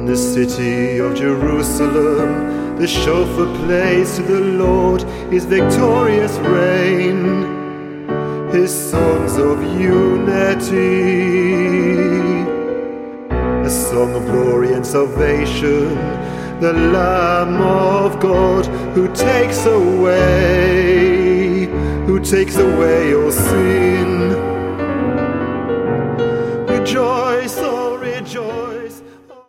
the city of Jerusalem, the shofar plays to the Lord his victorious reign, his songs of unity, a song of glory and salvation, the Lamb of God who takes away all sin. Rejoice